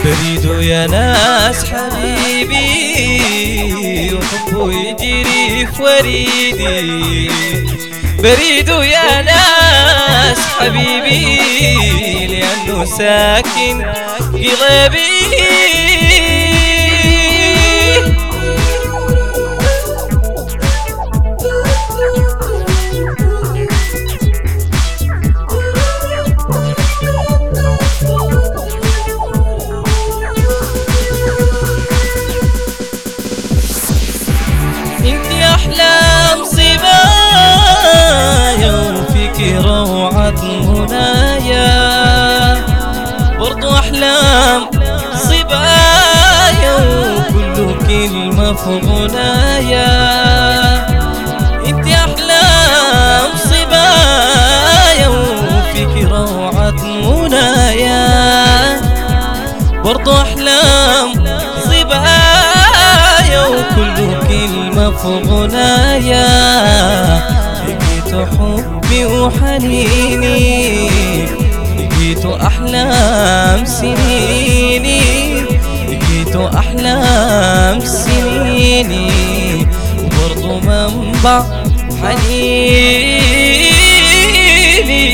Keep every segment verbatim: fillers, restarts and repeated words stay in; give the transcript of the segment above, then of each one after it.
بريد يا ناس حبيبي وحبه يجري في وريدي. بريد يا ناس حبيبي لأنه ساكن قلبي. انت احلام صبايا وفيك روعة منايا، برضو احلام صبايا وكل كلمة في غنايا. انت احلام صبايا وفيك روعة منايا، برضو احلام صبايا وكل كلمة في غنايا. لقيت حبي وحنيني، لقيت أحلام سنيني، لقيت أحلام سنيني وبرضو منبع حنيني.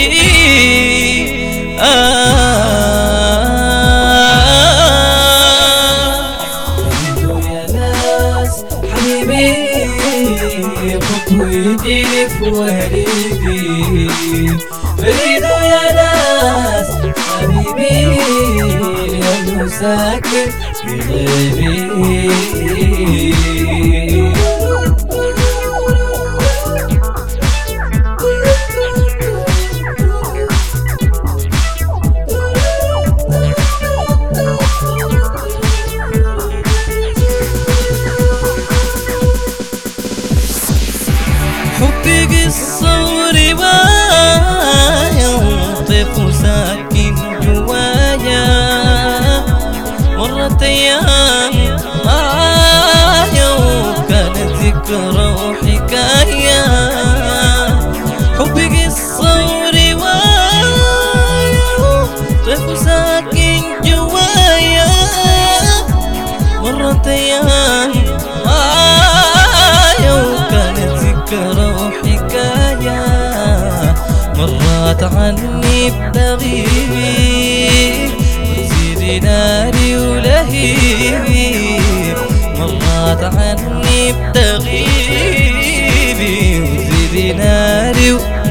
ويجري في وريدي. بريد يا ناس حبيبي لأنه ساكن في غيبي. حبي قصة ورواية وطيف وساكن جوايا. مرت أيام معايا وكانت ذكرى وحكاية. حبي قصة ورواية وطيف وساكن جوايا. مرت أيام معايا وكانت ذكرى وحكاية. مرات عني بتغيبي وتزيد ناري ولهيبي. مرات عني بتغيبي وتزيد ناري